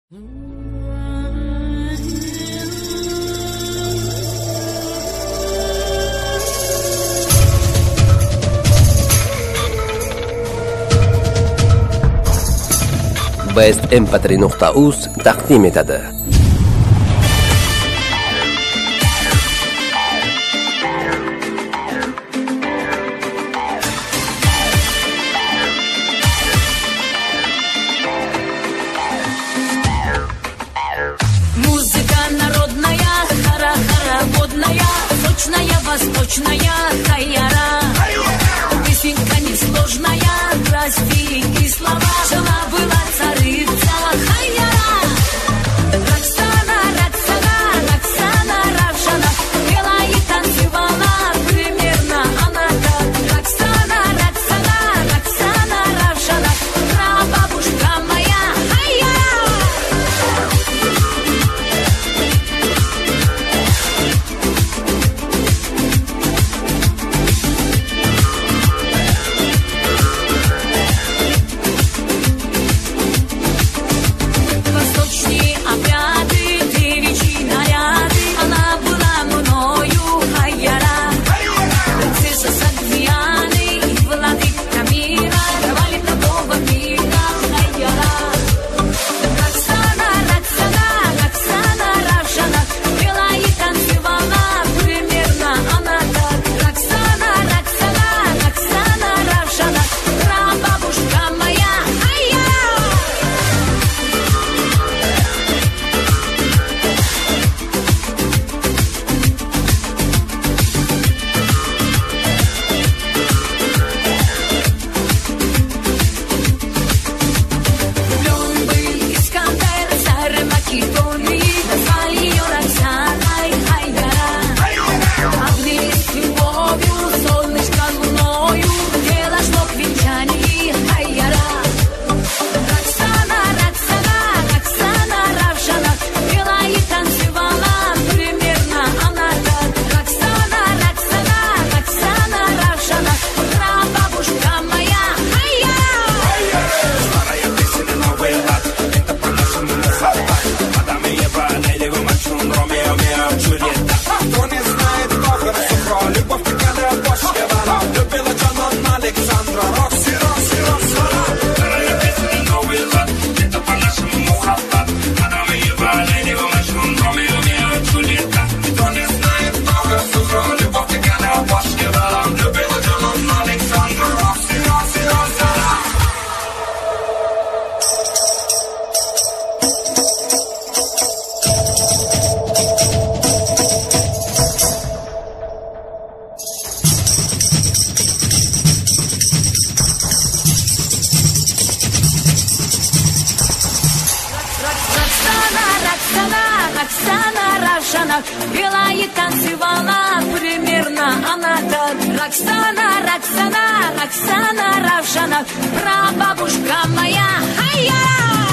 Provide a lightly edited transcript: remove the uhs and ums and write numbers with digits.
bestmp3.uz taqdim etadi. Музыка народная, хара-хара водная, сочная, восточная, хайяра. Песенка несложная, простенькие слова, жила-была царица, хайяра. Роксана, Роксана, Роксана Равшана, пела и танцевала, примерно она так. Роксана, Роксана, Роксана Равшана, прабабушка моя, хайяра. Восточные обряды, девичьи наряды, она была мною хайяра. Принцесса Согдианы и владыка мира, давали такого мира хайяра. Роксана, Роксана, Роксана Равшана, пела и танцевала, примерно она так. Роксана, Роксана, Роксана Равшана, прабабушка моя, хайяра. Влюблен был Искандер, царь Македонии, назвали ее Роксаной, хайяра. Обнялись с любовью, солнышко луною, дело шло к венчанию, хайяра. Роксана, Роксана, Роксана Равшана, пела и танцевала, примерно она так. Роксана, Роксана, Роксана Равшана, прабабушка моя, хайяра. Старая песня, новый лад, это по-нашему мухаббат. Адам и Ева, Лейли, Маджнун, Ромео, Мио, Джульетта. Кто не знает, то хорошо про любовь, такая башкова. Любила Джанон, Александра, Рокси, Рокси, Роксана. Старая песня, новый лад, это по-нашему мухаббат. Адам и Ева, Лейли, Маджнун, Ромео, Мио, Джульетта. Кто не знает, то хорошо про любовь, такая башкова. Любила Джанон, Александра, Рокси, Рокси, Роксана. Роксана, Роксана, Роксана Равшана, пела и танцевала, примерно она так. Роксана, Роксана, Роксана Равшана, прабабушка моя, хайяра.